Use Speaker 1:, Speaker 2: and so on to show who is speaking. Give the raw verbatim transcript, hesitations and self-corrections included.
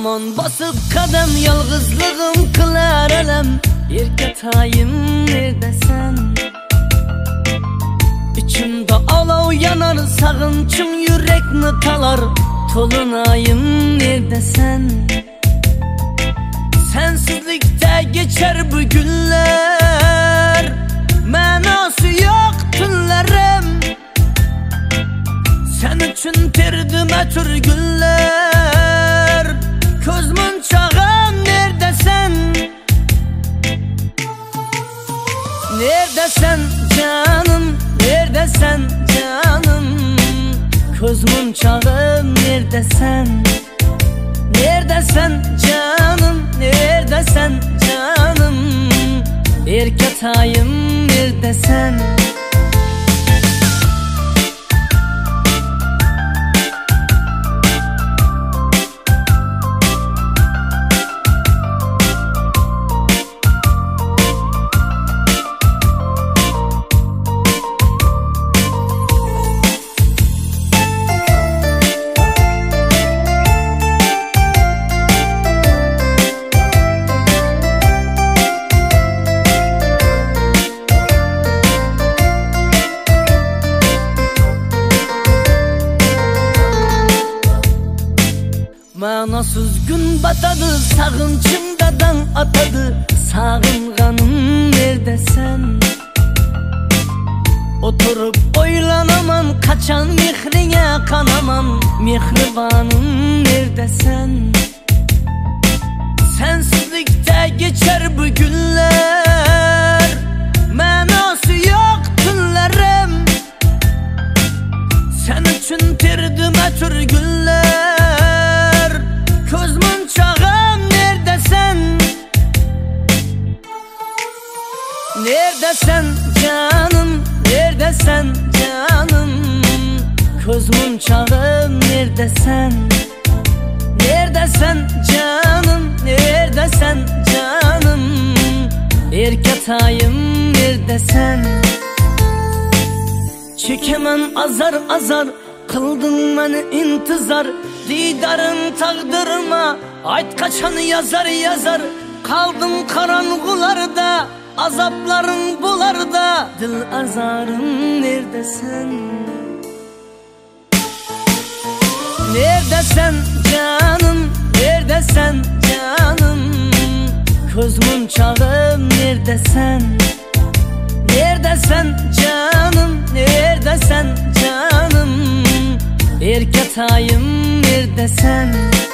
Speaker 1: Aman basıp kadem yalgızlığım kılar elem. Erkatayım neredesin? İçimde alav yanar sağınçım yürekni talar. Tolunayım neredesin? Sensizlikte geçer bu günler, manası yok tünlerim. Sen üçün terdim ötür günler, közmün çağım neredesin? Neredesin canım, neredesin canım? Közmün çağım neredesin? Neredesin canım, neredesin canım? Erkatayım neredesin? Manasız gün batadı, sağınçımdadan atadı. Sağınganım neredesin? Oturup oylanamam, kaçan mihrine kanamam. Mihribanım neredesin? Sensizlikte geçer bu günler, manası yok tünlerim. Sen üçün terdim ötür günler, közmün çağım neredesin? Neredesin canım, neredesin canım? Közmün çağım neredesin? Neredesin canım, neredesin canım? Erkatayım neredesin? Çekemem azar azar, kıldın beni intizar. Didarın taqdırıma ayt kaçan yazar yazar. Kaldım karangularda, azapların bularda. Dil azarım neredesin? Neredesin canım, neredesin canım? Közmün çağım neredesin? Neredesin canım, neredesin canım? Erkatayım neredesin?